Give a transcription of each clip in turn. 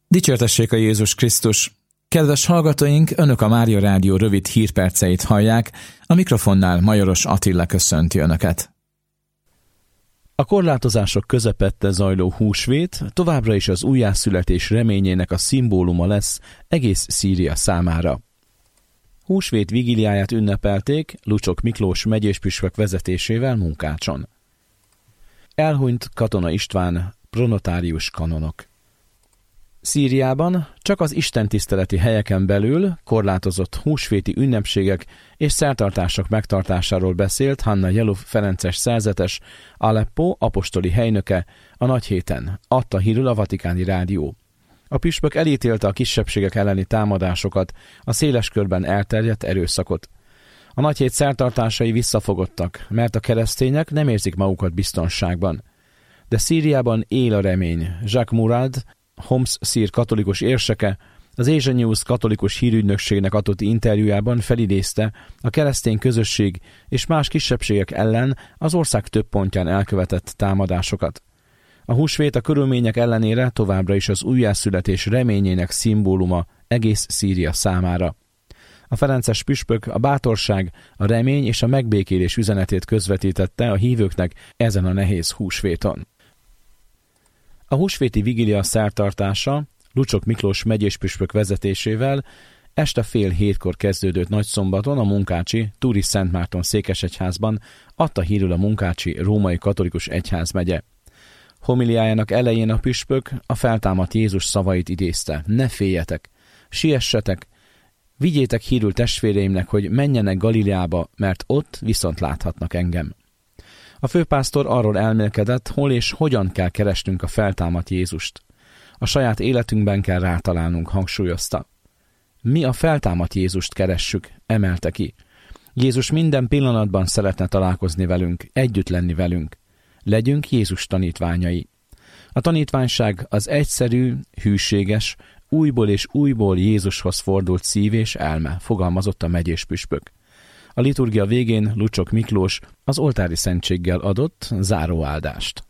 Dicsértessék a Jézus Krisztus! Kedves hallgatóink, Önök a Mária Rádió rövid hírperceit hallják, a mikrofonnál Majoros Attila köszönti Önöket. A korlátozások közepette zajló húsvét továbbra is az újjászületés reményének a szimbóluma lesz egész Szíria számára. Húsvét vigíliáját ünnepelték Lucsok Miklós megyéspüspök vezetésével Munkácson. Elhunyt Katona István pronotárius kanonok. Szíriában csak az istentiszteleti helyeken belül korlátozott húsvéti ünnepségek és szertartások megtartásáról beszélt Hanna Jeluf ferences szerzetes, Aleppo apostoli helynöke a nagyhéten, adta hírül a Vatikáni Rádió. A püspök elítélte a kisebbségek elleni támadásokat, a széles körben elterjedt erőszakot. A nagyhét szertartásai visszafogottak, mert a keresztények nem érzik magukat biztonságban. De Szíriában él a remény. Jacques Murad, Homs szír katolikus érseke, az Asia News katolikus hírügynökségnek adott interjújában felidézte a keresztény közösség és más kisebbségek ellen az ország több pontján elkövetett támadásokat. A húsvét a körülmények ellenére továbbra is az újjászületés reményének szimbóluma egész Szíria számára. A ferences püspök a bátorság, a remény és a megbékélés üzenetét közvetítette a hívőknek ezen a nehéz húsvéton. A húsvéti vigília szertartása Lucsok Miklós megyéspüspök vezetésével este 6:30 kezdődött nagyszombaton a munkácsi Turi Szent Márton székesegyházban, adta hírül a munkácsi római katolikus egyházmegye. Homiliájának elején a püspök a feltámadt Jézus szavait idézte: ne féljetek, siessetek, vigyétek hírül testvéreimnek, hogy menjenek Galileába, mert ott viszont láthatnak engem. A főpásztor arról elmélkedett, hol és hogyan kell keresnünk a feltámadt Jézust. A saját életünkben kell rátalálnunk, hangsúlyozta. Mi a feltámadt Jézust keressük, emelte ki. Jézus minden pillanatban szeretne találkozni velünk, együtt lenni velünk. Legyünk Jézus tanítványai. A tanítványság az egyszerű, hűséges, újból és újból Jézushoz fordult szív és elme, fogalmazott a megyéspüspök. A liturgia végén Lucsok Miklós az oltári szentséggel adott záróáldást.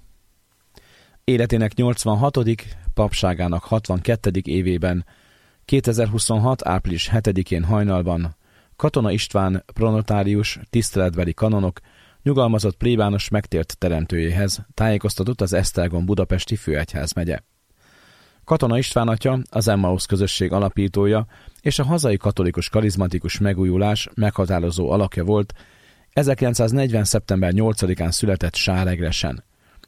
Életének 86., papságának 62. évében, 2026. április 7-én hajnalban Katona István pronotárius, tiszteletbeli kanonok nyugalmazott plébános megtért teremtőjéhez, tájékoztatott az Esztergom budapesti főegyházmegye. Katona István atya, az Emmaus közösség alapítója és a hazai katolikus karizmatikus megújulás meghatározó alakja volt, 1940. szeptember 8-án született Sáregresen.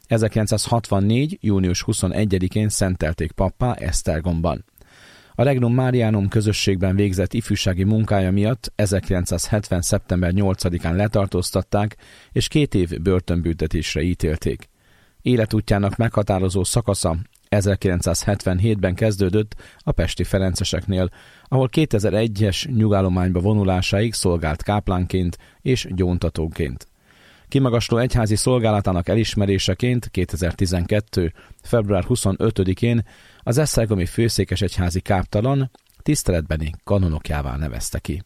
1964. június 21-én szentelték pappá Esztergomban. A Regnum Marianum közösségben végzett ifjúsági munkája miatt 1970. szeptember 8-án letartóztatták és 2 év börtönbüntetésre ítélték. Életútjának meghatározó szakasza 1977-ben kezdődött a pesti ferenceseknél, ahol 2001-es nyugállományba vonulásáig szolgált káplánként és gyóntatóként. Kimagasló egyházi szolgálatának elismeréseként 2012. február 25-én az esztergomi főszékesegyházi káptalan tiszteletbeni kanonokjává nevezte ki.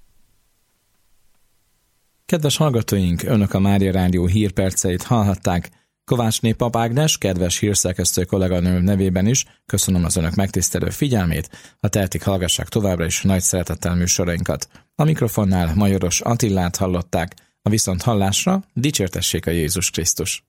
Kedves hallgatóink, Önök a Mária Rádió hírperceit hallhatták. Kovácsné Pap Ágnes, kedves hírszerkesztő kolléganő nevében is köszönöm az Önök megtisztelő figyelmét, ha tehetik, hallgassák továbbra is nagy szeretettel műsorainkat. A mikrofonnál Majoros Attilát hallották, a viszonthallásra dicsértessék a Jézus Krisztus.